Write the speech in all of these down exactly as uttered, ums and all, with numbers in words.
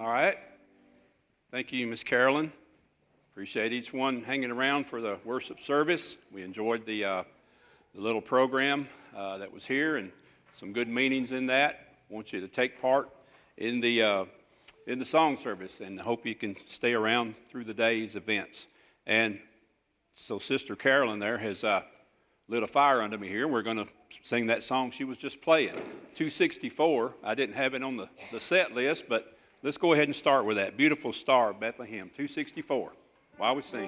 All right. Thank you, Miss Carolyn. Appreciate each one hanging around for the worship service. We enjoyed the, uh, the little program uh, that was here and some good meanings in that. I want you to take part in the uh, in the song service, and I hope you can stay around through the day's events. And so Sister Carolyn there has uh, lit a fire under me here. We're going to sing that song she was just playing, two sixty-four. I didn't have it on the, the set list, but let's go ahead and start with that. Beautiful Star of Bethlehem, two sixty-four, while we sing.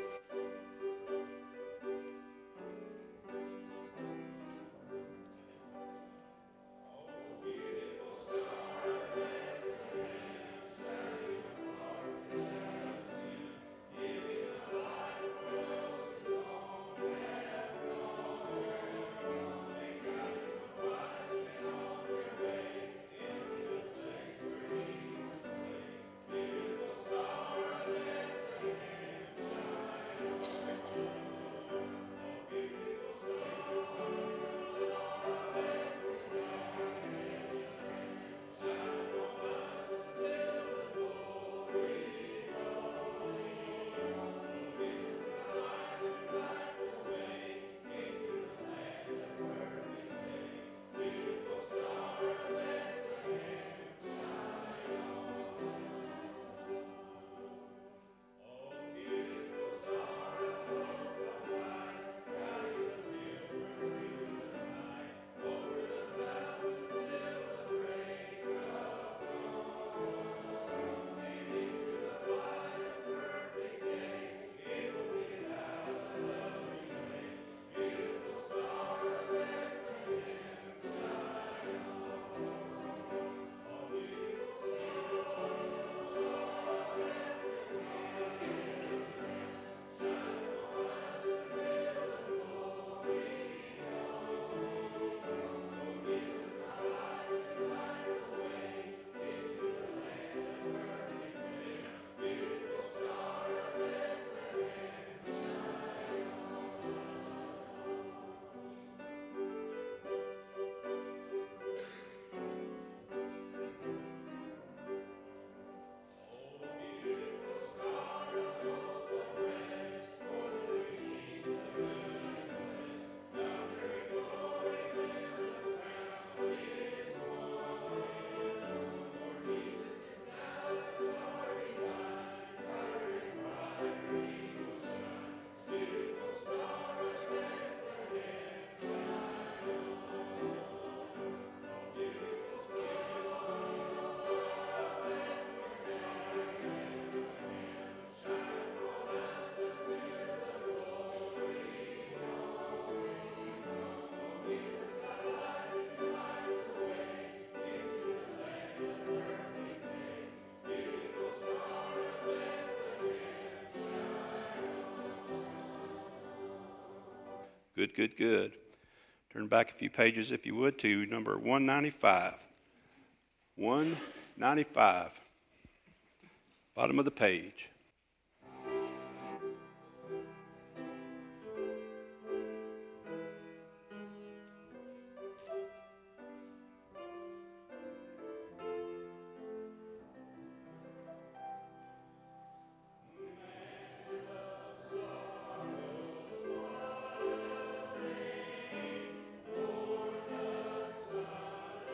Good, good, good. Turn back a few pages, if you would, to number one ninety-five. one ninety-five. Bottom of the page.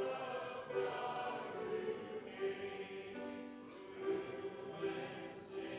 Sing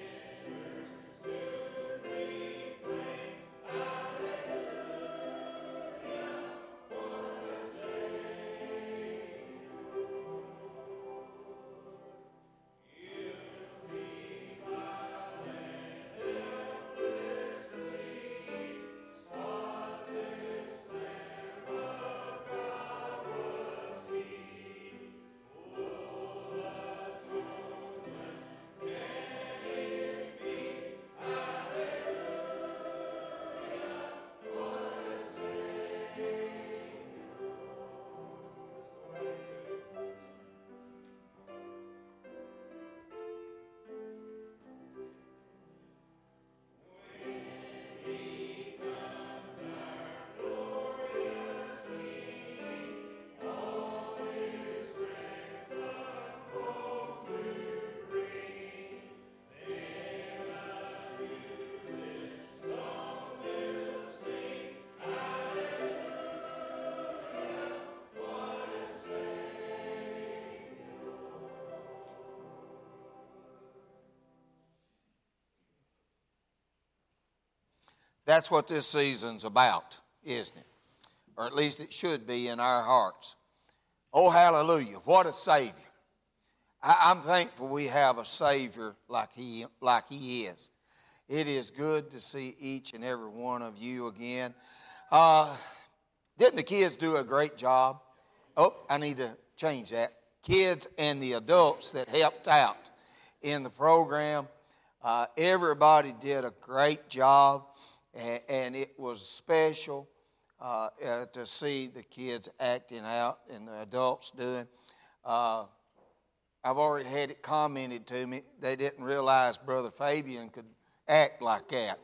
That's what this season's about, isn't it? Or at least it should be in our hearts. Oh, hallelujah. What a Savior. I, I'm thankful we have a Savior like he, like he is. It is good to see each and every one of you again. Uh, didn't the kids do a great job? Oh, I need to change that. Kids and the adults that helped out in the program. Uh, everybody did a great job, and, and it was special uh, uh, to see the kids acting out and the adults doing. Uh, I've already had it commented to me. They didn't realize Brother Fabian could act like that.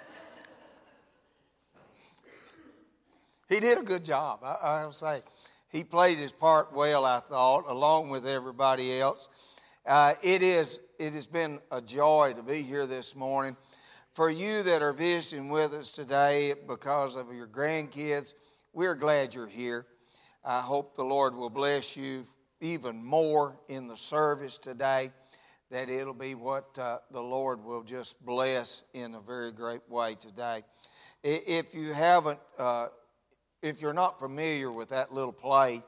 He did a good job, I, I'll say. He played his part well, I thought, along with everybody else. Uh, it is. It has been a joy to be here this morning. For you that are visiting with us today because of your grandkids, we're glad you're here. I hope the Lord will bless you even more in the service today, that it'll be what uh, the Lord will just bless in a very great way today. If you haven't, uh, if you're not familiar with that little play,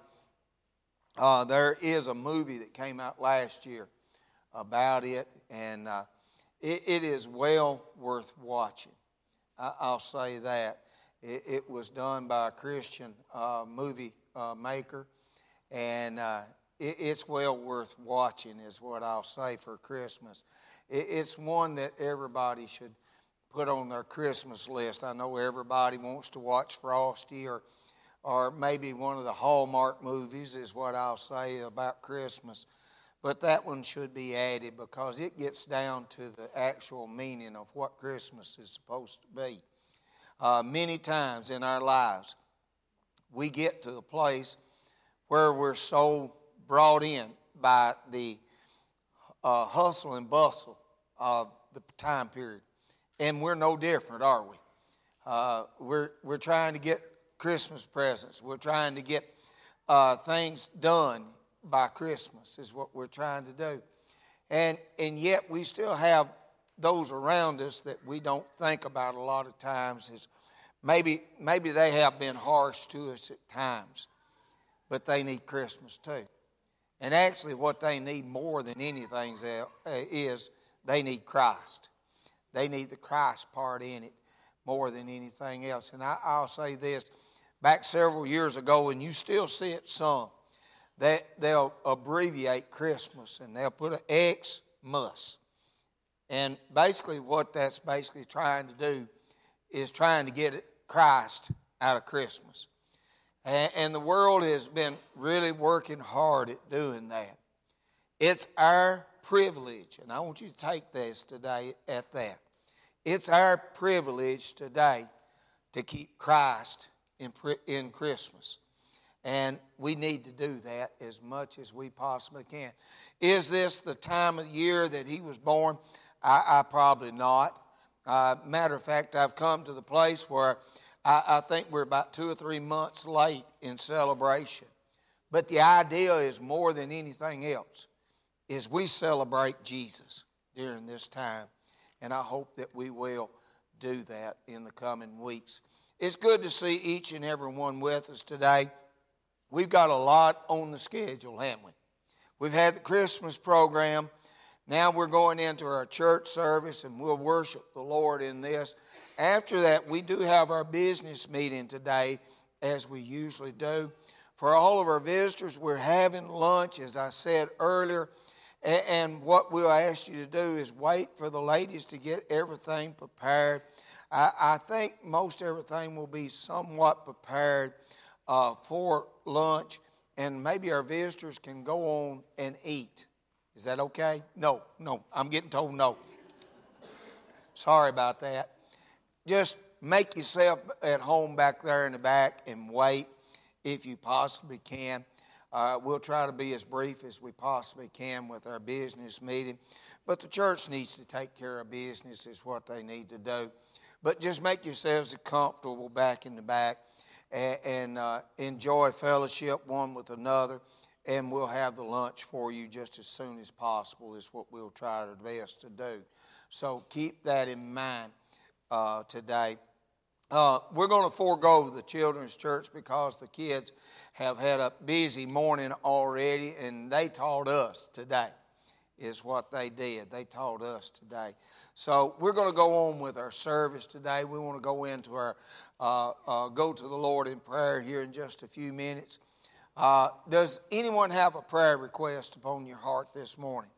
uh, there is a movie that came out last year about it, and uh, it, it is well worth watching. I, I'll say that. It, it was done by a Christian uh, movie uh, maker, and uh, it, it's well worth watching is what I'll say for Christmas. It, it's one that everybody should put on their Christmas list. I know everybody wants to watch Frosty or or maybe one of the Hallmark movies is what I'll say about Christmas. But that one should be added because it gets down to the actual meaning of what Christmas is supposed to be. Uh, many times in our lives, we get to a place where we're so brought in by the uh, hustle and bustle of the time period. And we're no different, are we? Uh, we're, we're trying to get Christmas presents. We're trying to get uh, things done by Christmas is what we're trying to do. And and yet we still have those around us that we don't think about a lot of times. Is maybe maybe they have been harsh to us at times, but they need Christmas too. And actually what they need more than anything is they need Christ. They need the Christ part in it more than anything else. And I, I'll say this, back several years ago, and you still see it some, that they'll abbreviate Christmas and they'll put an X mus. And basically what that's basically trying to do is trying to get Christ out of Christmas. And, and the world has been really working hard at doing that. It's our privilege, and I want you to take this today at that. It's our privilege today to keep Christ in, in Christmas. And we need to do that as much as we possibly can. Is this the time of year that he was born? I, I probably not. Uh, matter of fact, I've come to the place where I, I think we're about two or three months late in celebration. But the idea is more than anything else, is we celebrate Jesus during this time. And I hope that we will do that in the coming weeks. It's good to see each and every one with us today. We've got a lot on the schedule, haven't we? We've had the Christmas program. Now we're going into our church service and we'll worship the Lord in this. After that, we do have our business meeting today, as we usually do. For all of our visitors, we're having lunch, as I said earlier. And what we'll ask you to do is wait for the ladies to get everything prepared. I, I think most everything will be somewhat prepared uh, for lunch, and maybe our visitors can go on and eat. Is that okay? No, no. I'm getting told no. Sorry about that. Just make yourself at home back there in the back and wait if you possibly can. Uh, we'll try to be as brief as we possibly can with our business meeting. But the church needs to take care of business is what they need to do. But just make yourselves comfortable back in the back and, and uh, enjoy fellowship one with another. And we'll have the lunch for you just as soon as possible is what we'll try our best to do. So keep that in mind uh, today. Uh, we're going to forego the children's church because the kids have had a busy morning already, and they taught us today is what they did. They taught us today. So we're going to go on with our service today. We want to go into our, uh, uh, go to the Lord in prayer here in just a few minutes. Uh, does anyone have a prayer request upon your heart this morning?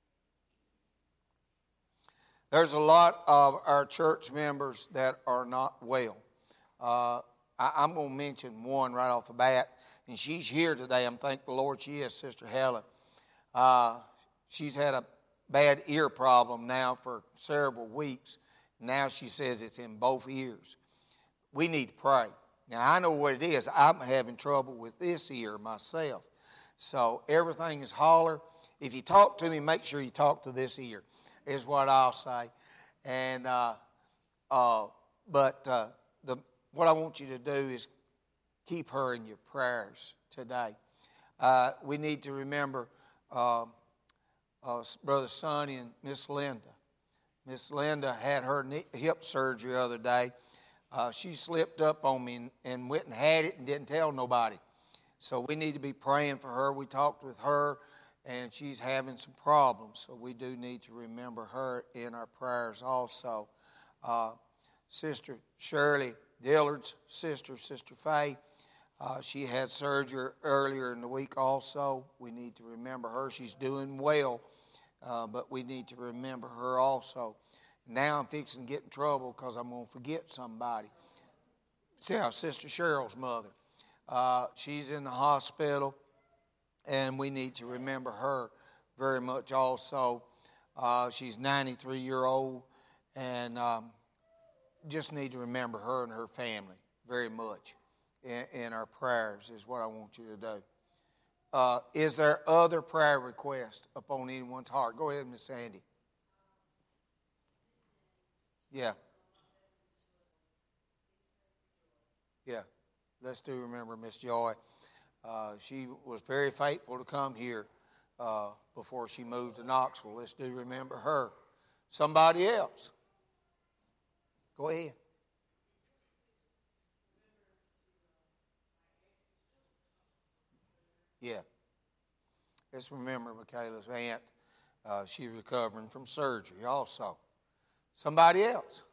There's a lot of our church members that are not well. Uh, I, I'm going to mention one right off the bat, and she's here today. I'm thank the Lord she is, Sister Helen. Uh, she's had a bad ear problem now for several weeks. Now she says it's in both ears. We need to pray. Now, I know what it is. I'm having trouble with this ear myself. So everything is holler. If you talk to me, make sure you talk to this ear, is what I'll say. And uh, uh, but uh, the what I want you to do is keep her in your prayers today. Uh, we need to remember uh, uh, Brother Sonny and Miss Linda. Miss Linda had her knee, hip surgery the other day. Uh, she slipped up on me and, and went and had it and didn't tell nobody. So we need to be praying for her. We talked with her, and she's having some problems. So we do need to remember her in our prayers also. Uh, Sister Shirley Dillard's sister, Sister Faye, uh, she had surgery earlier in the week also. We need to remember her. She's doing well, uh, but we need to remember her also. Now I'm fixing to get in trouble because I'm going to forget somebody. See, our Sister Cheryl's mother. Uh, she's in the hospital. And we need to remember her very much also. Uh, she's ninety-three years old, and um, just need to remember her and her family very much in, in our prayers is what I want you to do. Uh, is there other prayer requests upon anyone's heart? Go ahead, Miss Sandy. Yeah. Yeah. Let's do remember Miss Joy. Uh, she was very faithful to come here uh, before she moved to Knoxville. Let's do remember her. Somebody else. Go ahead. Yeah. Let's remember Michaela's aunt. Uh, she's recovering from surgery also. Somebody else.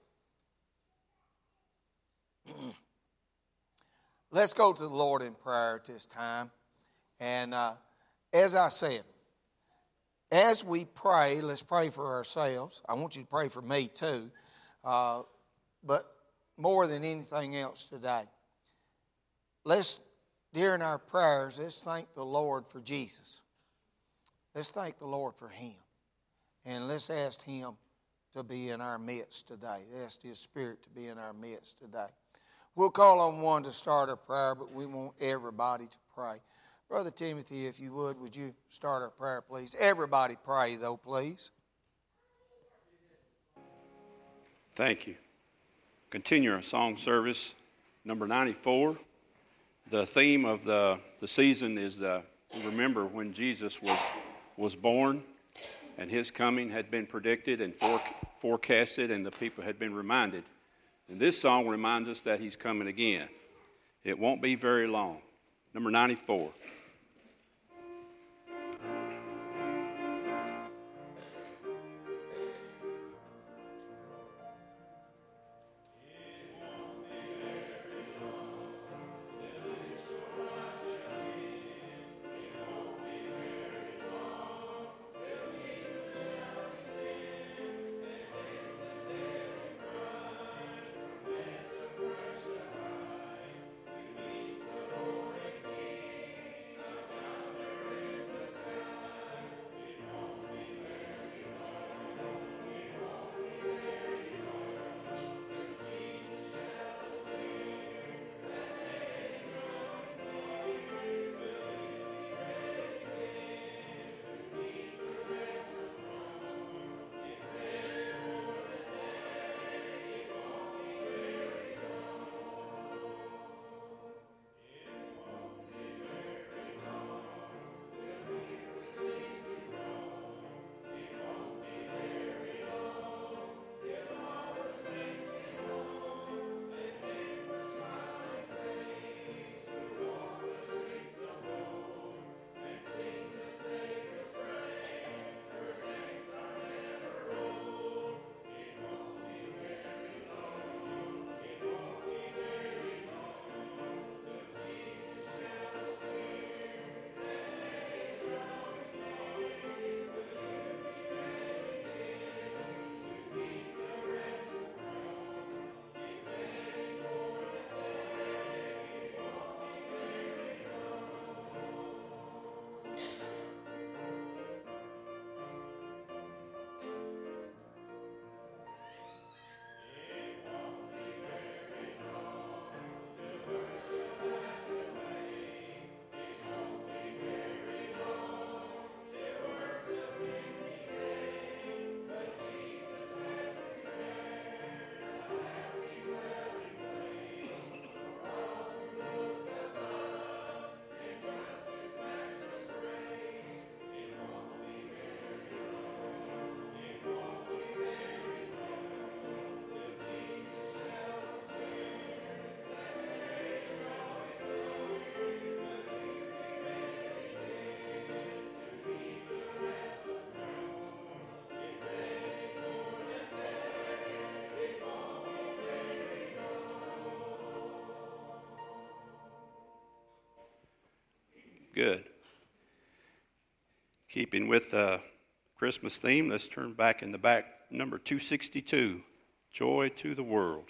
Let's go to the Lord in prayer at this time. And uh, as I said, as we pray, let's pray for ourselves. I want you to pray for me too. Uh, but more than anything else today, let's, during our prayers, let's thank the Lord for Jesus. Let's thank the Lord for Him. And let's ask Him to be in our midst today. Ask His Spirit to be in our midst today. We'll call on one to start our prayer, but we want everybody to pray. Brother Timothy, if you would, would you start our prayer, please? Everybody pray, though, please. Thank you. Continue our song service, number ninety-four. The theme of the, the season is uh, remember when Jesus was, was born and His coming had been predicted and for, forecasted, and the people had been reminded. And this song reminds us that He's coming again. It won't be very long. Number ninety-four. Good. Keeping with the Christmas theme, let's turn back in the back, number two sixty-two, Joy to the World.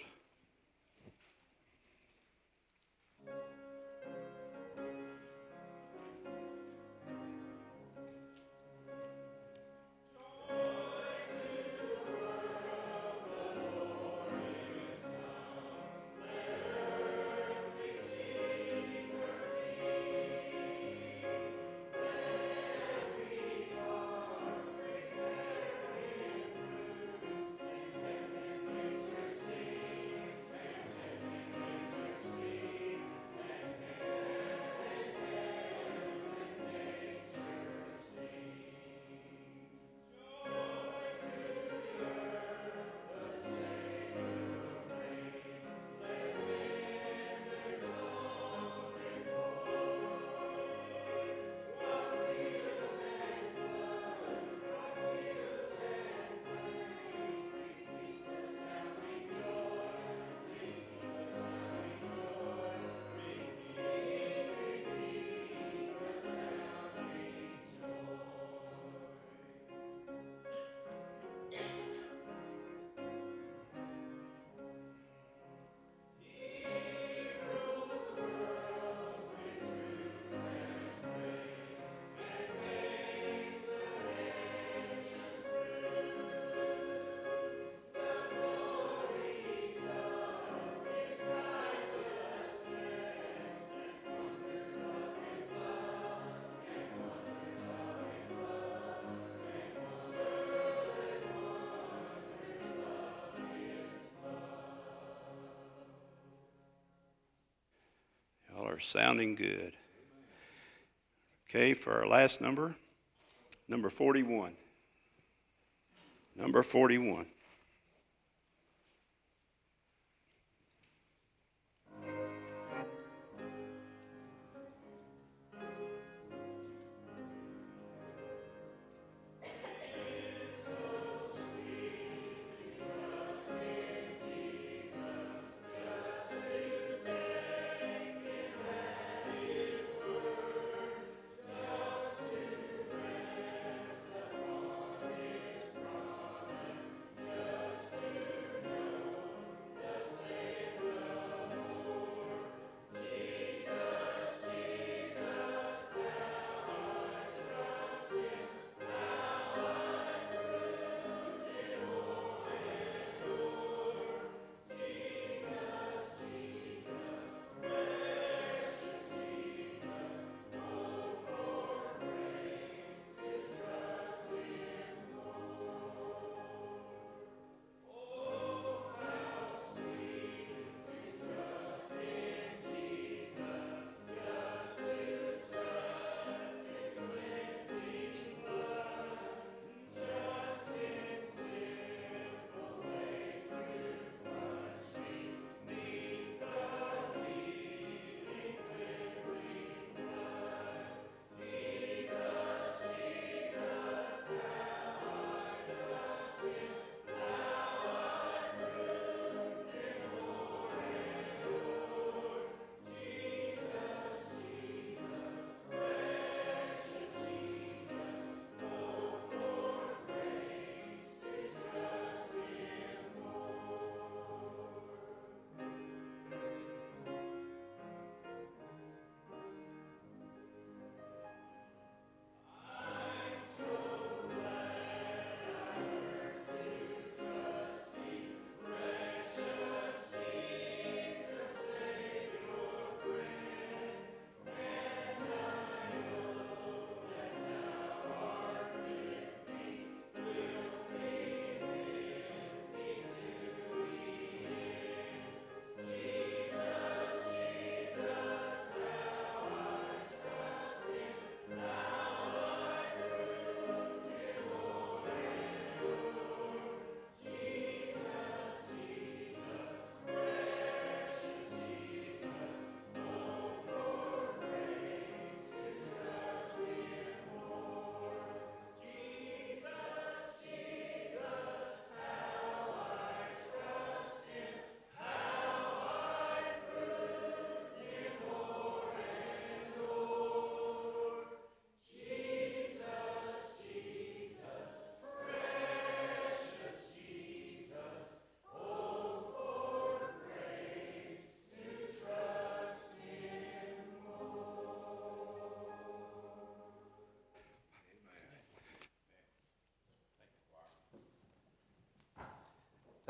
Y'all are sounding good. Okay, for our last number, number forty-one. Number forty-one.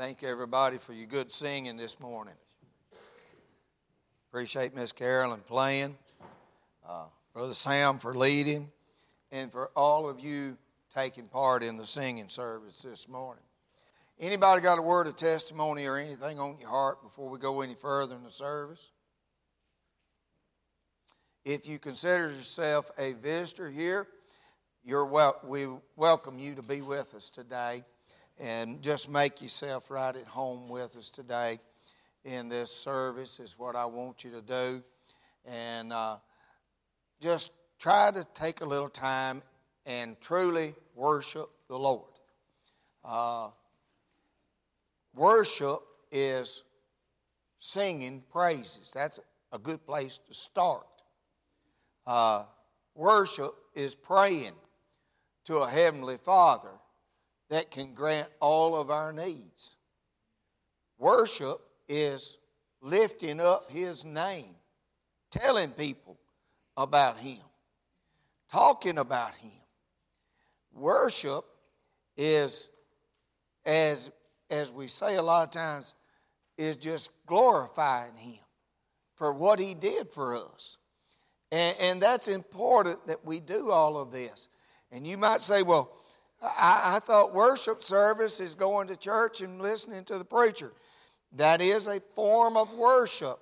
Thank everybody for your good singing this morning. Appreciate Miss Carolyn playing, uh, Brother Sam for leading, and for all of you taking part in the singing service this morning. Anybody got a word of testimony or anything on your heart before we go any further in the service? If you consider yourself a visitor here, you're wel- we welcome you to be with us today, and just make yourself right at home with us today in this service is what I want you to do. And uh, just try to take a little time and truly worship the Lord. Uh, worship is singing praises. That's a good place to start. Uh, worship is praying to a Heavenly Father that can grant all of our needs. Worship is lifting up His name, telling people about Him, talking about Him. Worship is, as, as we say a lot of times, is just glorifying Him for what He did for us. And, and that's important that we do all of this. And you might say, well, I, I thought worship service is going to church and listening to the preacher. That is a form of worship.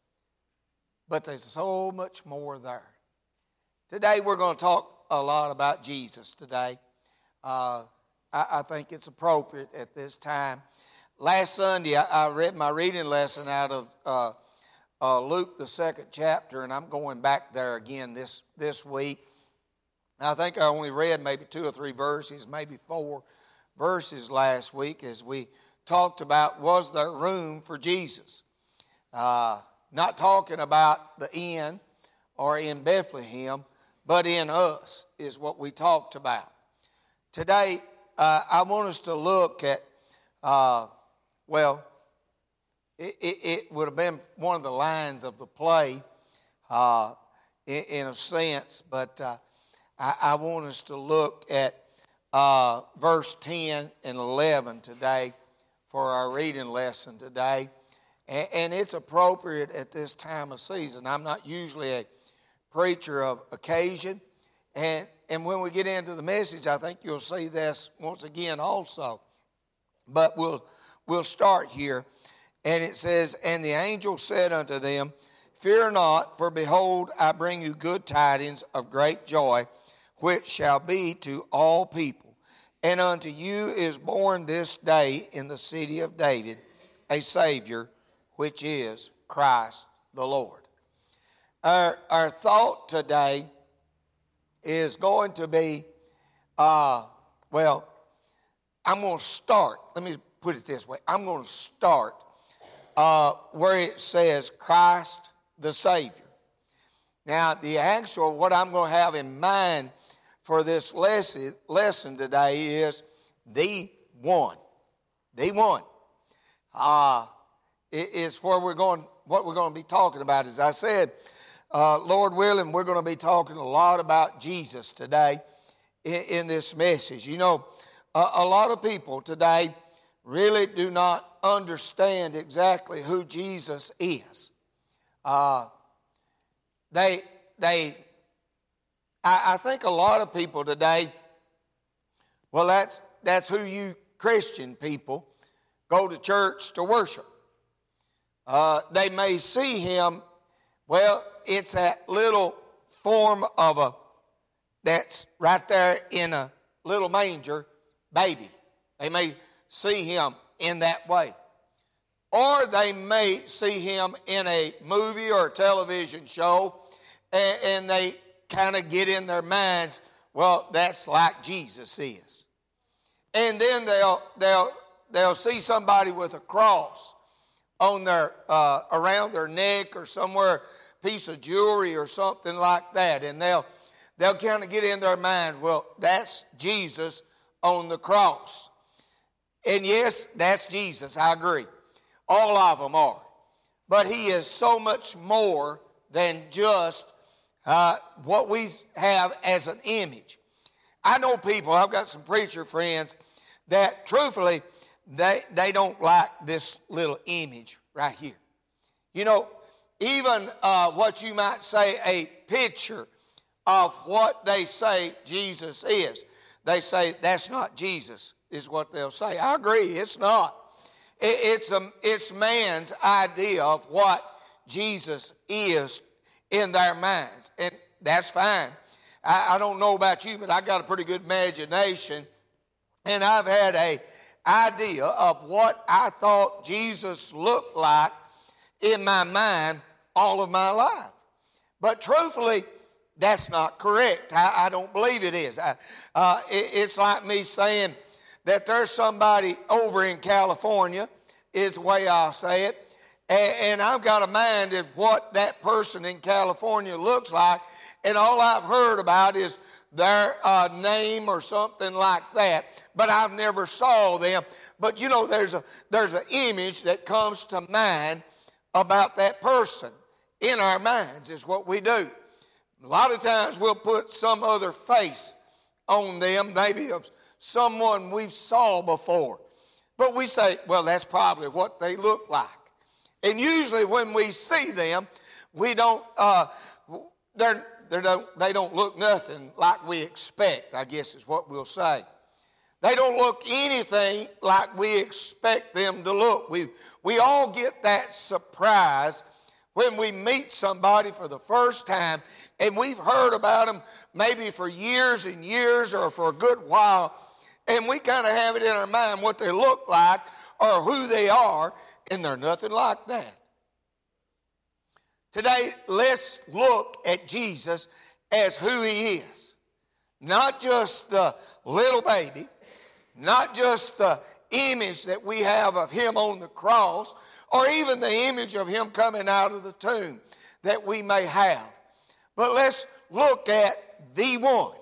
But there's so much more there. Today we're going to talk a lot about Jesus today. Uh, I, I think it's appropriate at this time. Last Sunday I, I read my reading lesson out of uh, uh, Luke, the second chapter, and I'm going back there again this, this week. I think I only read maybe two or three verses, maybe four verses last week as we talked about, was there room for Jesus? Uh, not talking about the inn or in Bethlehem, but in us is what we talked about. Today, uh, I want us to look at, uh, well, it, it, it would have been one of the lines of the play uh, in, in a sense, but uh, I, I want us to look at uh, verse ten and eleven today for our reading lesson today. And, and it's appropriate at this time of season. I'm not usually a preacher of occasion. And, and when we get into the message, I think you'll see this once again also. But we'll, we'll start here. And it says, and the angel said unto them, fear not, for behold, I bring you good tidings of great joy, which shall be to all people. And unto you is born this day in the city of David a Savior, which is Christ the Lord. Our, our thought today is going to be, uh, well, I'm going to start. Let me put it this way. I'm going to start uh, where it says Christ the Savior. Now, the actual, what I'm going to have in mind for this lesson, lesson today is the one. The one. Uh, it is where we're going, what we're going to be talking about. As I said, uh, Lord willing, we're going to be talking a lot about Jesus today in, in this message. You know, a, a lot of people today really do not understand exactly who Jesus is. Uh, they, they, I, I think a lot of people today, well, that's, that's who you Christian people go to church to worship. Uh, they may see him, well, it's that little form of a, that's right there in a little manger baby. They may see him in that way. Or they may see him in a movie or a television show, and, and they kind of get in their minds, well, that's like Jesus is. And then they'll they'll they'll see somebody with a cross on their uh, around their neck or somewhere, piece of jewelry or something like that, and they'll they'll kind of get in their mind, well, that's Jesus on the cross. And yes, that's Jesus, I agree. All of them are. But he is so much more than just uh, what we have as an image. I know people, I've got some preacher friends that truthfully, they, they don't like this little image right here. You know, even uh, what you might say a picture of what they say Jesus is. They say that's not Jesus, is what they'll say. I agree, it's not. It, it's, a, it's man's idea of what Jesus is in their minds, and that's fine. I, I don't know about you, but I got a pretty good imagination, and I've had a idea of what I thought Jesus looked like in my mind all of my life. But truthfully, that's not correct. I, I don't believe it is. I, uh, it, it's like me saying that there's somebody over in California, is the way I'll say it, and, and I've got a mind of what that person in California looks like, and all I've heard about is their uh, name or something like that, but I've never saw them. But you know, there's a there's an image that comes to mind about that person in our minds is what we do. A lot of times we'll put some other face on them, maybe of someone we've saw before. But we say, well, that's probably what they look like. And usually when we see them, we don't, uh, they're, they don't, they don't look nothing like we expect, I guess is what we'll say. They don't look anything like we expect them to look. We, we all get that surprise when we meet somebody for the first time, and we've heard about them maybe for years and years or for a good while, and we kind of have it in our mind what they look like or who they are, and they're nothing like that. Today, let's look at Jesus as who he is. Not just the little baby, not just the image that we have of him on the cross, or even the image of him coming out of the tomb that we may have. But let's look at the one.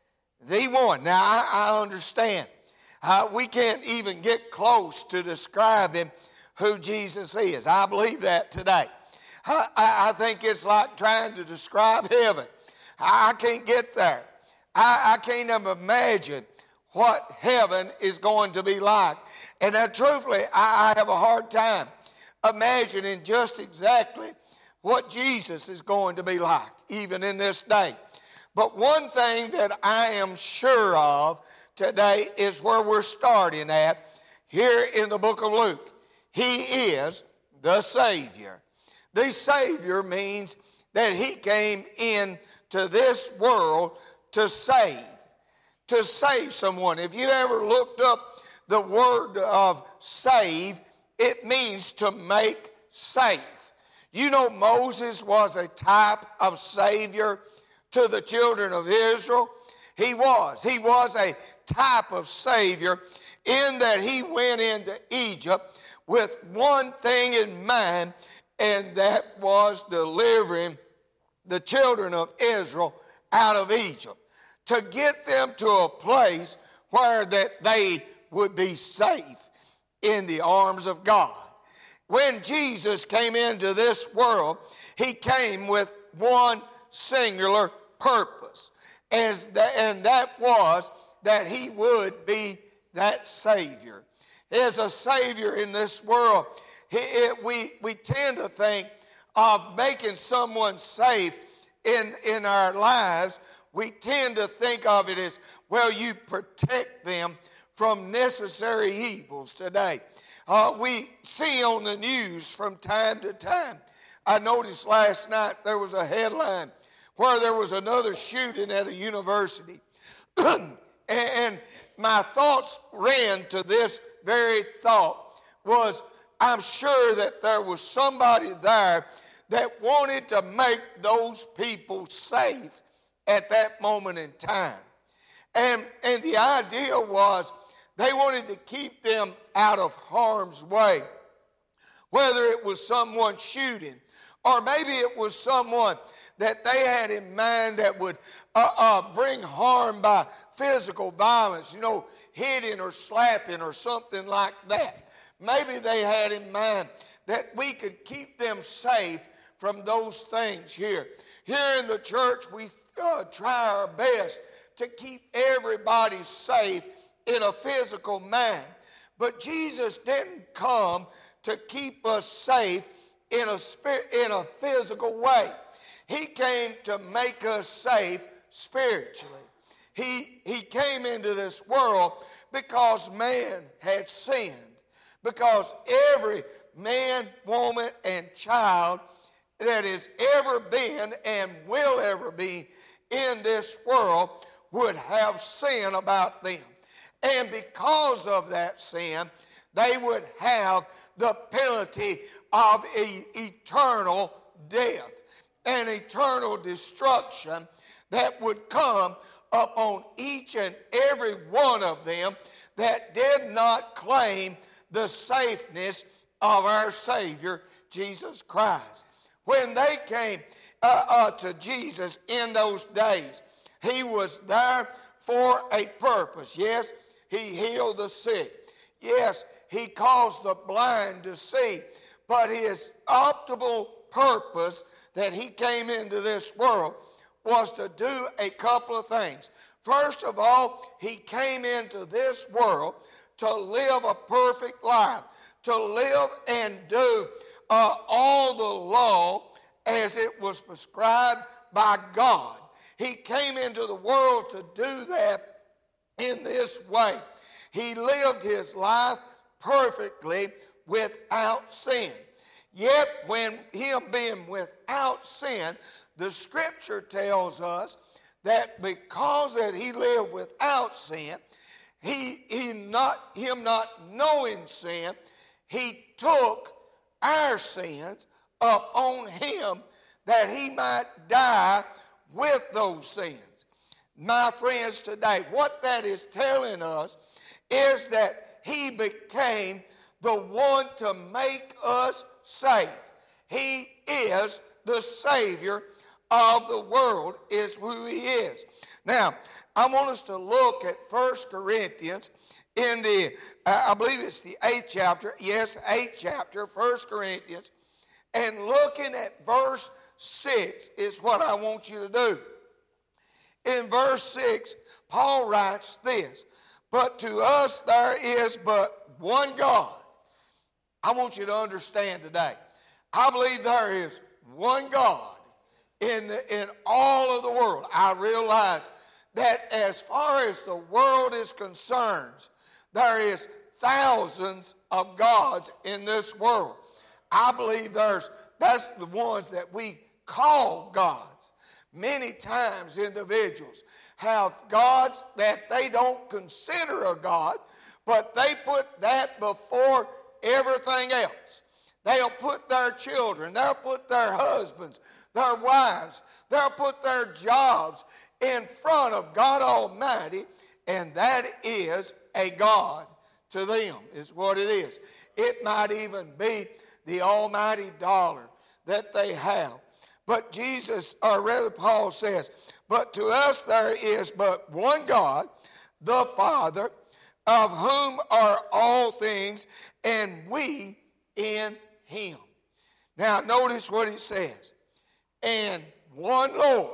The one. Now, I, I understand. Uh, we can't even get close to describing who Jesus is. I believe that today. I, I, I think it's like trying to describe heaven. I, I can't get there. I, I can't even imagine what heaven is going to be like. And now, truthfully, I, I have a hard time imagining just exactly what Jesus is going to be like, even in this day. But one thing that I am sure of today is where we're starting at here in the book of Luke. He is the Savior. The Savior means that he came into this world to save, to save someone. If you ever looked up the word of save, it means to make safe. You know, Moses was a type of Savior to the children of Israel. He was. He was a type of Savior in that he went into Egypt with one thing in mind, and that was delivering the children of Israel out of Egypt, to get them to a place where that they would be safe in the arms of God. When Jesus came into this world, he came with one singular purpose, as that, and that was that he would be that Savior. As a Savior in this world, he, it, we, we tend to think of making someone safe in, in our lives. We tend to think of it as, well, you protect them from necessary evils today. Uh, we see on the news from time to time. I noticed last night there was a headline where there was another shooting at a university. and, and my thoughts ran to this very thought was, I'm sure that there was somebody there that wanted to make those people safe at that moment in time. And, and the idea was they wanted to keep them out of harm's way, whether it was someone shooting or maybe it was someone that they had in mind that would uh, uh, bring harm by physical violence, you know, hitting or slapping or something like that. Maybe they had in mind that we could keep them safe from those things here. Here in the church, we uh, try our best to keep everybody safe in a physical man. But Jesus didn't come to keep us safe in a spirit, in a physical way. He came to make us safe spiritually. He, he came into this world because man had sinned. Because every man, woman, and child that has ever been and will ever be in this world would have sin about them. And because of that sin, they would have the penalty of e- eternal death and eternal destruction that would come upon each and every one of them that did not claim the safeness of our Savior, Jesus Christ. When they came uh, uh, to Jesus in those days, he was there for a purpose. Yes, he healed the sick. Yes, he caused the blind to see. But his optimal purpose that he came into this world was to do a couple of things. First of all, he came into this world to live a perfect life, to live and do uh, all the law as it was prescribed by God. He came into the world to do that in this way. He lived his life perfectly without sin. Yet when him being without sin, the scripture tells us that because that he lived without sin, he, he not, him not knowing sin, he took our sins upon him that he might die with those sins. My friends, today, what that is telling us is that he became the one to make us safe. He is the Savior of the world, is who he is. Now, I want us to look at First Corinthians in the, uh, I believe it's the eighth chapter, yes, eighth chapter, First Corinthians, and looking at verse six is what I want you to do. In verse six, Paul writes this, "But to us there is but one God." I want you to understand today, I believe there is one God in, the, in all of the world. I realize that as far as the world is concerned, there is thousands of gods in this world. I believe there's that's the ones that we call gods. Many times individuals have gods that they don't consider a god, but they put that before everything else. They'll put their children, they'll put their husbands, their wives, they'll put their jobs in front of God Almighty, and that is a god to them, is what it is. It might even be the almighty dollar that they have. But Jesus, or rather Paul says, "But to us there is but one God, the Father, of whom are all things, and we in him." Now notice what it says. And one Lord,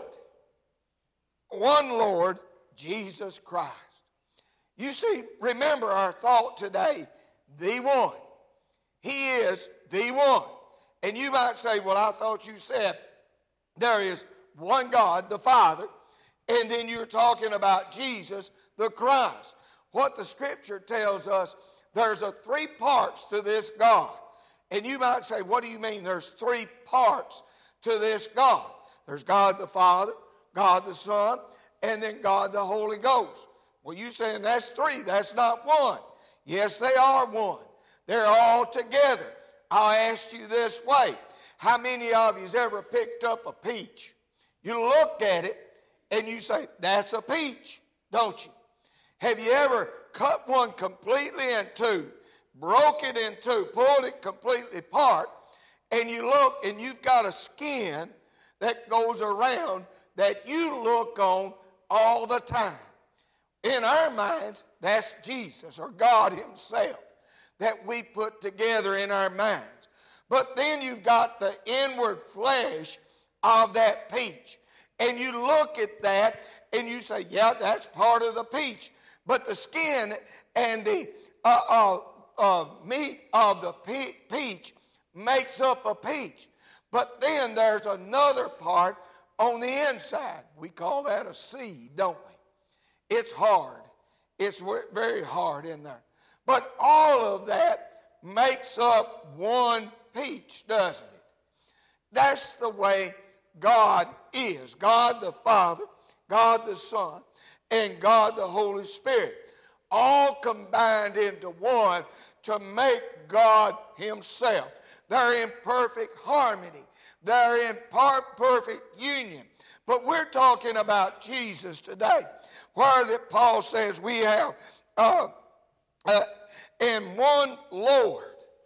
one Lord, Jesus Christ. You see, remember our thought today, the one. He is the one. And you might say, well, I thought you said there is one God, the Father, and then you're talking about Jesus, the Christ. What the scripture tells us, there's a three parts to this God. And you might say, what do you mean there's three parts to this God? There's God the Father, God the Son, and then God the Holy Ghost. Well, you're saying that's three, that's not one. Yes, they are one. They're all together. I'll ask you this way. How many of you has ever picked up a peach? You look at it and you say, that's a peach, don't you? Have you ever cut one completely in two, broke it in two, pulled it completely apart, and you look and you've got a skin that goes around that you look on all the time? In our minds, that's Jesus or God himself that we put together in our minds. But then you've got the inward flesh of that peach. And you look at that and you say, yeah, that's part of the peach. But the skin and the uh, uh, uh, meat of the pe- peach makes up a peach. But then there's another part on the inside. We call that a seed, don't we? It's hard. It's very hard in there. But all of that makes up one peach, doesn't it? That's the way God is. God the Father, God the Son, and God the Holy Spirit, all combined into one to make God himself. They're in perfect harmony. They're in part perfect union. But we're talking about Jesus today, where that Paul says we have uh, uh, in one Lord,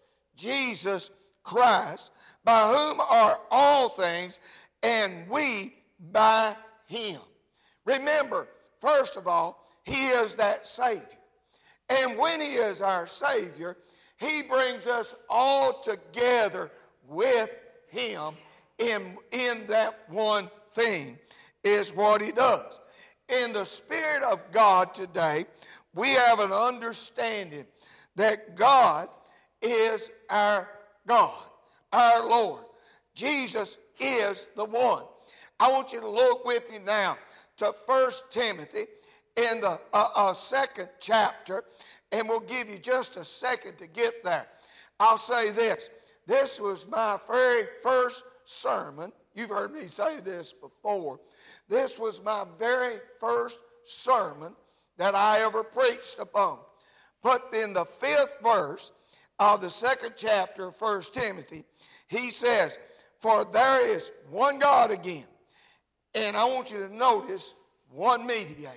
Jesus Christ, by whom are all things, and we by him. Remember, first of all, he is that Savior. And when he is our Savior, he brings us all together with him in, in that one thing is what he does. In the Spirit of God today, we have an understanding that God is our God, our Lord. Jesus is the one. I want you to look with me now to First Timothy in the uh, uh, second chapter, and we'll give you just a second to get there. I'll say this. This was my very first sermon. You've heard me say this before. This was my very first sermon that I ever preached upon. But in the fifth verse of the second chapter of First Timothy, he says, for there is one God again. And I want you to notice one mediator.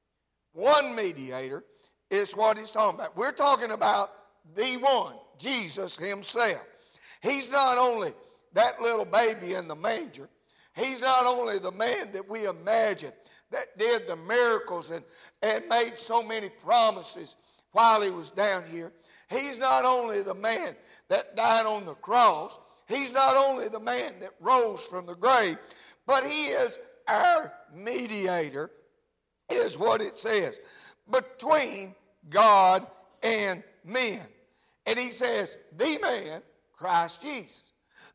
One mediator is what he's talking about. We're talking about the one, Jesus himself. He's not only that little baby in the manger. He's not only the man that we imagine that did the miracles and, and made so many promises while he was down here. He's not only the man that died on the cross. He's not only the man that rose from the grave, but he is our mediator, is what it says, between God and men. And he says, the man, Christ Jesus,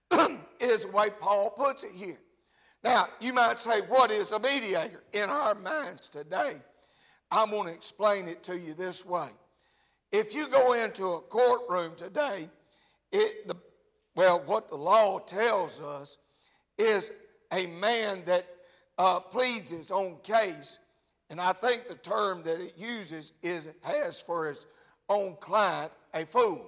is the way Paul puts it here. Now, you might say, what is a mediator? In our minds today, I'm going to explain it to you this way. If you go into a courtroom today, it, the, well, what the law tells us is a man that uh, pleads his own case, and I think the term that it uses is has for his own client a fool.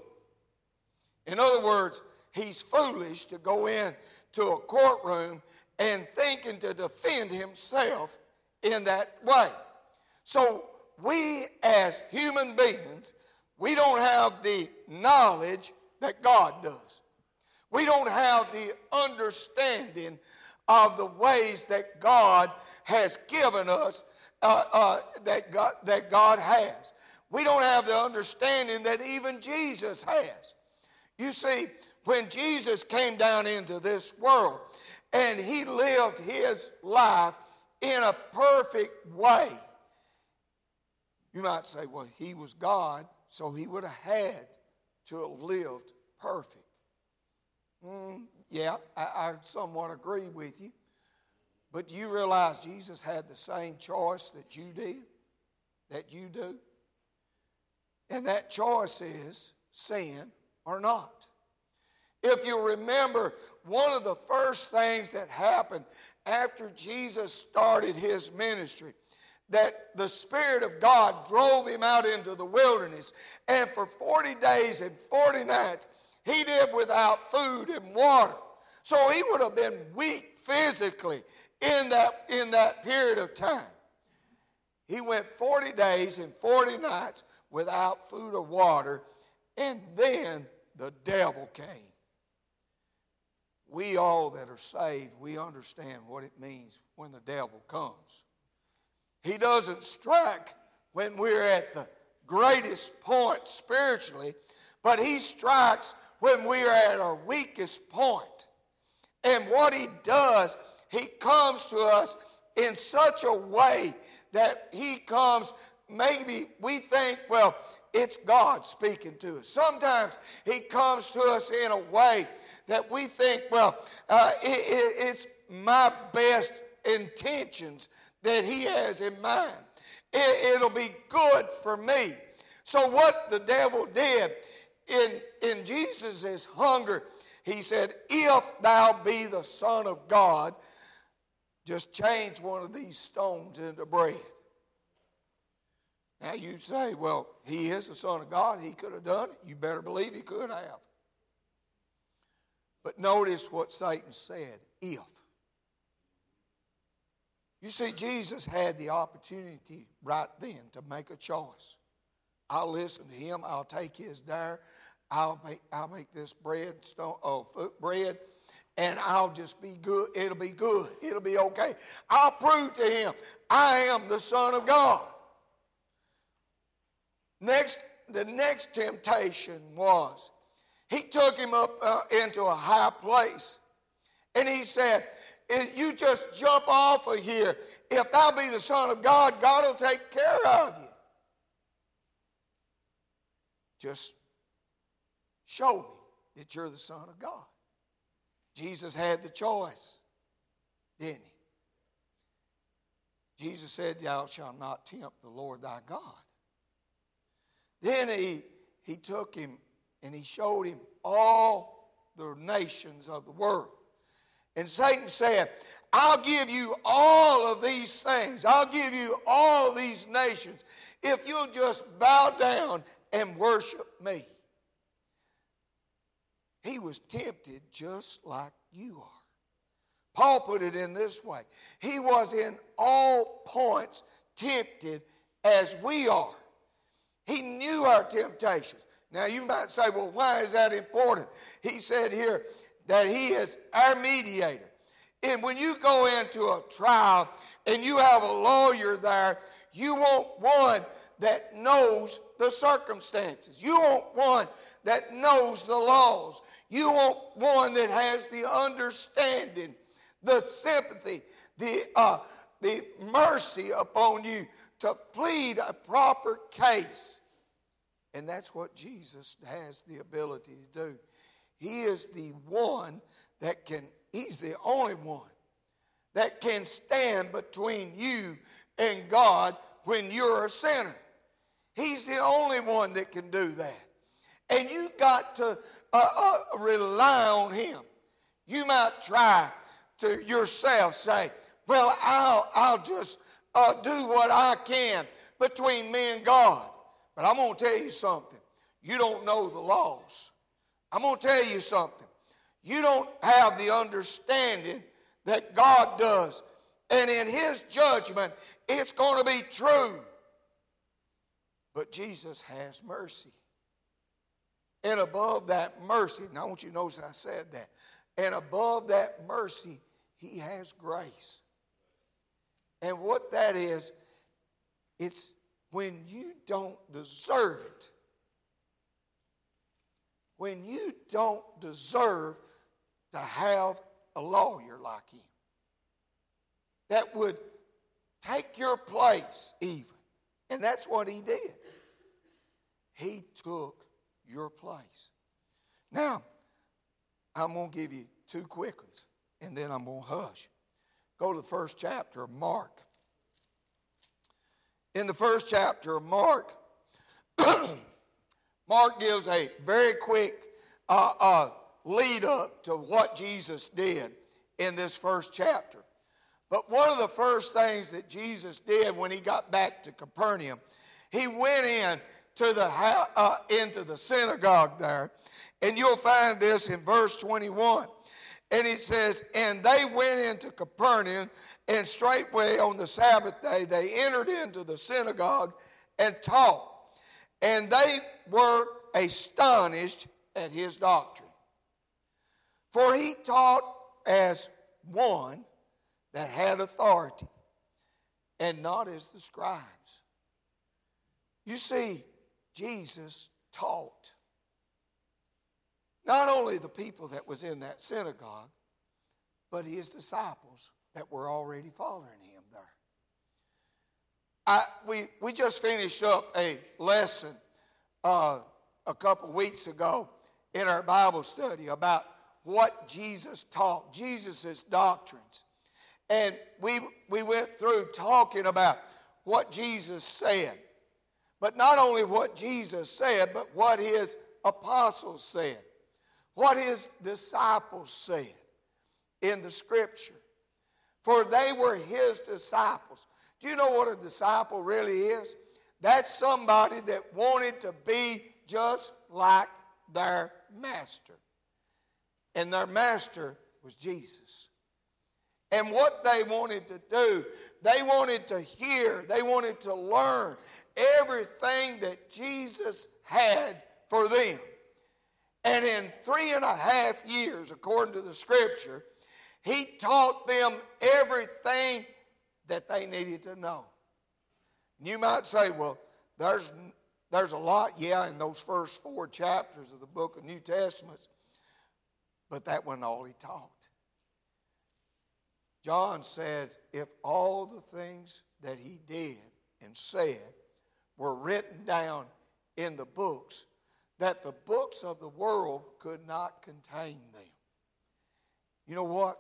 In other words, he's foolish to go in to a courtroom and thinking to defend himself in that way. So we as human beings, we don't have the knowledge that God does. We don't have the understanding of the ways that God has given us, uh, uh, that, God, that God has. We don't have the understanding that even Jesus has. You see, when Jesus came down into this world and he lived his life in a perfect way, you might say, well, he was God, so he would have had to have lived perfect. Mm, yeah, I, I somewhat agree with you. But do you realize Jesus had the same choice that you did, that you do? And that choice is sin or not. If you remember, one of the first things that happened after Jesus started his ministry, that the Spirit of God drove him out into the wilderness, and for forty days and forty nights, he did without food and water. So he would have been weak physically in that, in that period of time. He went forty days and forty nights without food or water, and then the devil came. We all that are saved, we understand what it means when the devil comes. He doesn't strike when we're at the greatest point spiritually, but he strikes when we're at our weakest point. And what he does, he comes to us in such a way that he comes maybe we think, well, it's God speaking to us. Sometimes he comes to us in a way that we think, well, uh, it, it, it's my best intentions that he has in mind. It, it'll be good for me. So what the devil did in, in Jesus' hunger, he said, if thou be the Son of God, just change one of these stones into bread. Now you say, well, he is the Son of God. He could have done it. You better believe he could have. But notice what Satan said, if. You see, Jesus had the opportunity right then to make a choice. I'll listen to him. I'll take his dare. I'll make, I'll make this bread, stone, oh, foot bread, and I'll just be good. It'll be good. It'll be okay. I'll prove to him I am the Son of God. Next, the next temptation was, he took him up uh, into a high place, and he said, if you just jump off of here, if thou be the Son of God, God will take care of you. Just show me that you're the Son of God. Jesus had the choice, didn't he? Jesus said, thou shalt not tempt the Lord thy God. Then he, he took him and he showed him all the nations of the world. And Satan said, I'll give you all of these things. I'll give you all these nations if you'll just bow down and worship me. He was tempted just like you are. Paul put it in this way. He was in all points tempted as we are. He knew our temptations. Now you might say, well, why is that important? He said here that he is our mediator. And when you go into a trial and you have a lawyer there, you want one that knows the circumstances. You want one that knows the laws. You want one that has the understanding, the sympathy, the, uh, the mercy upon you to plead a proper case. And that's what Jesus has the ability to do. He is the one that can, he's the only one that can stand between you and God when you're a sinner. He's the only one that can do that. And you've got to uh, uh, rely on him. You might try to yourself say, well, I'll, I'll just uh, do what I can between me and God. But I'm going to tell you something. You don't know the laws. I'm going to tell you something. You don't have the understanding that God does. And in his judgment, it's going to be true. But Jesus has mercy. And above that mercy, now I want you to notice I said that. And above that mercy, he has grace. And what that is, it's when you don't deserve it. When you don't deserve to have a lawyer like him that would take your place even. And that's what he did. He took your place. Now, I'm going to give you two quick ones, and then I'm going to hush. Go to the first chapter of Mark. In the first chapter of Mark, Mark gives a very quick uh, uh, lead up to what Jesus did in this first chapter. But one of the first things that Jesus did when he got back to Capernaum, he went in to the uh, into the synagogue there, and you'll find this in verse twenty-one. And he says, and they went into Capernaum, and straightway on the Sabbath day they entered into the synagogue and taught. And they were astonished at his doctrine. For he taught as one that had authority, and not as the scribes. You see, Jesus taught. Not only the people that was in that synagogue, but his disciples that were already following him there. I, we, we just finished up a lesson uh, a couple weeks ago in our Bible study about what Jesus taught, Jesus' doctrines. And we, we went through talking about what Jesus said. But not only what Jesus said, but what his apostles said, what his disciples said in the Scripture. For they were his disciples. Do you know what a disciple really is? That's somebody that wanted to be just like their master. And their master was Jesus. And what they wanted to do, they wanted to hear, they wanted to learn everything that Jesus had for them. And in three and a half years, according to the Scripture, he taught them everything that they needed to know. You might say, well, there's, there's a lot, yeah, in those first four chapters of the book of New Testament, but that wasn't all he taught. John says, if all the things that he did and said were written down in the books, that the books of the world could not contain them. You know what?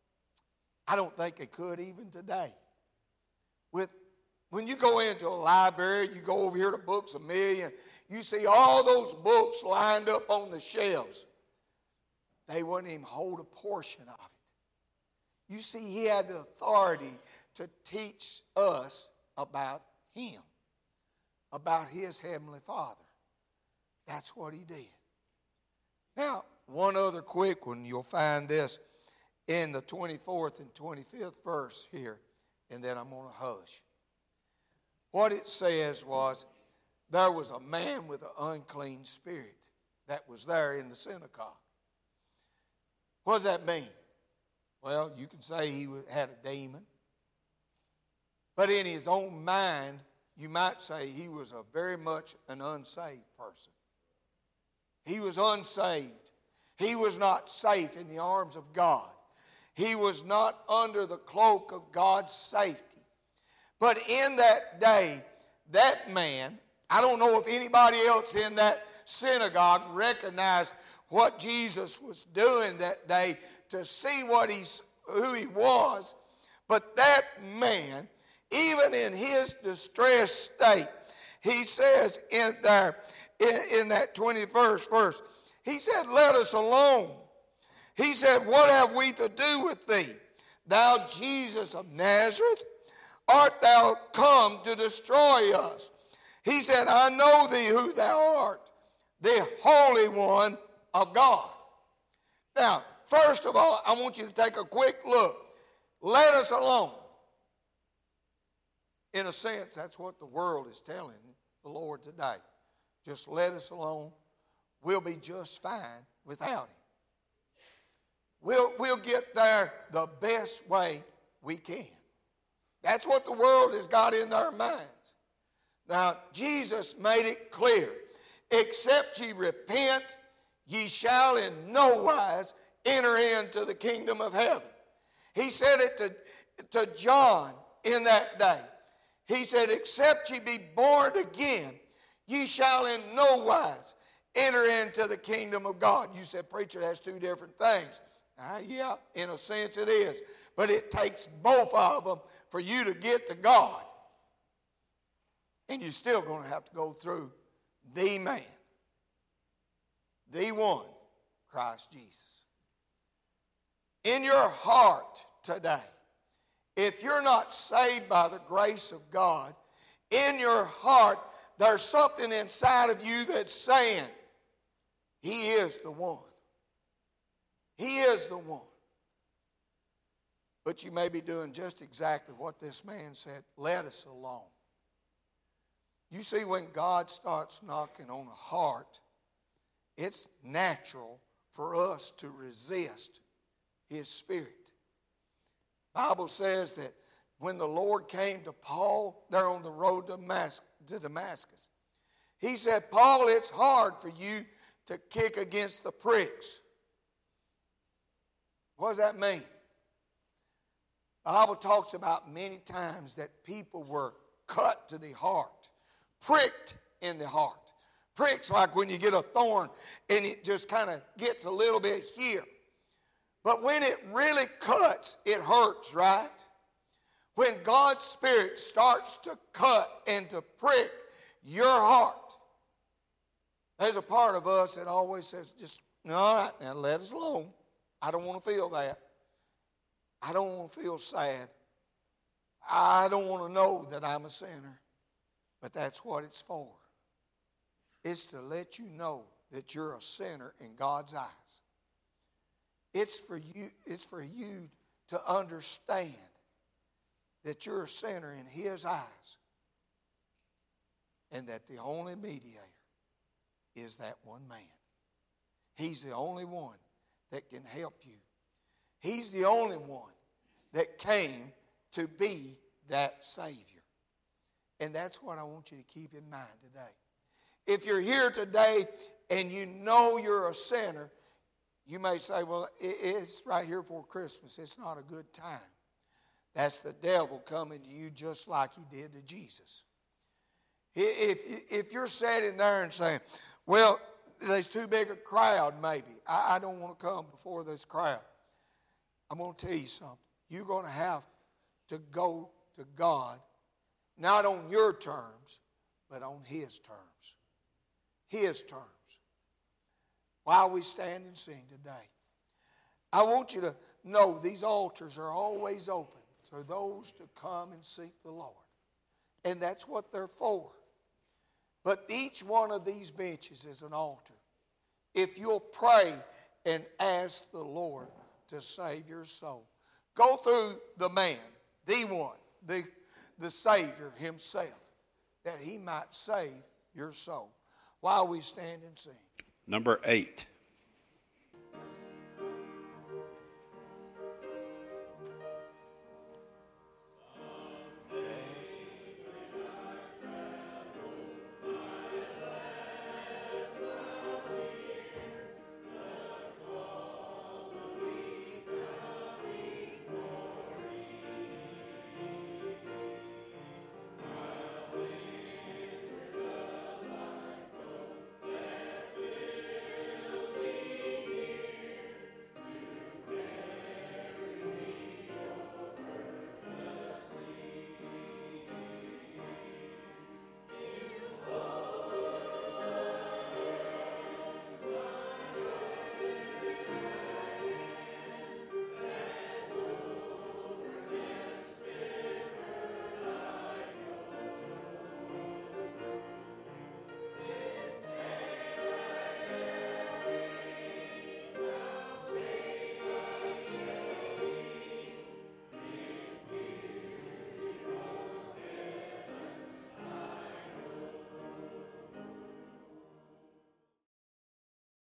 I don't think they could even today. With, when you go into a library, you go over here to Books A Million, you see all those books lined up on the shelves. They wouldn't even hold a portion of it. You see, he had the authority to teach us about him, about his heavenly Father. That's what he did. Now, one other quick one, you'll find this in the twenty-fourth and twenty-fifth verse here, and then I'm going to hush. What it says was, there was a man with an unclean spirit that was there in the synagogue. What does that mean? Well, you can say he had a demon. But in his own mind, you might say he was a very much an unsaved person. He was unsaved. He was not safe in the arms of God. He was not under the cloak of God's safety. But in that day, that man, I don't know if anybody else in that synagogue recognized what Jesus was doing that day to see what he's, who he was. But that man, even in his distressed state, he says in there, in, in that twenty-first verse, he said, let us alone. He said, what have we to do with thee, thou Jesus of Nazareth? Art thou come to destroy us? He said, I know thee who thou art, the Holy One of God. Now, first of all, I want you to take a quick look. Let us alone. In a sense, that's what the world is telling the Lord today. Just let us alone. We'll be just fine without him. We'll, we'll get there the best way we can. That's what the world has got in their minds. Now, Jesus made it clear. Except ye repent, ye shall in no wise enter into the kingdom of heaven. He said it to, to John in that day. He said, except ye be born again, ye shall in no wise enter into the kingdom of God. You said, preacher, that's two different things. Uh, yeah, in a sense it is. But it takes both of them for you to get to God. And you're still going to have to go through the man, the one, Christ Jesus. In your heart today, if you're not saved by the grace of God, in your heart, there's something inside of you that's saying, he is the one. He is the one. But you may be doing just exactly what this man said. Let us alone. You see, when God starts knocking on a heart, it's natural for us to resist his spirit. The Bible says that when the Lord came to Paul, they're on the road to Damascus. He said, Paul, it's hard for you to kick against the pricks. What does that mean? The Bible talks about many times that people were cut to the heart, pricked in the heart. Pricks like when you get a thorn and it just kind of gets a little bit here. But when it really cuts, it hurts, right? When God's Spirit starts to cut and to prick your heart, there's a part of us that always says, just, all right, now let us alone. I don't want to feel that. I don't want to feel sad. I don't want to know that I'm a sinner. But that's what it's for. It's to let you know that you're a sinner in God's eyes. It's for you, it's for you to understand that you're a sinner in His eyes. And that the only mediator is that one man. He's the only one that can help you. He's the only one that came to be that Savior. And that's what I want you to keep in mind today. If you're here today and you know you're a sinner, you may say, well, it's right here for Christmas. It's not a good time. That's the devil coming to you just like he did to Jesus. If, if you're sitting there and saying, well, there's too big a crowd maybe. I, I don't want to come before this crowd. I'm going to tell you something. You're going to have to go to God, not on your terms, but on His terms. His terms. While we stand and sing today, I want you to know these altars are always open for those to come and seek the Lord. And that's what they're for. But each one of these benches is an altar. If you'll pray and ask the Lord to save your soul, go through the man, the one, the, the Savior Himself, that He might save your soul. While we stand and sing. Number eight.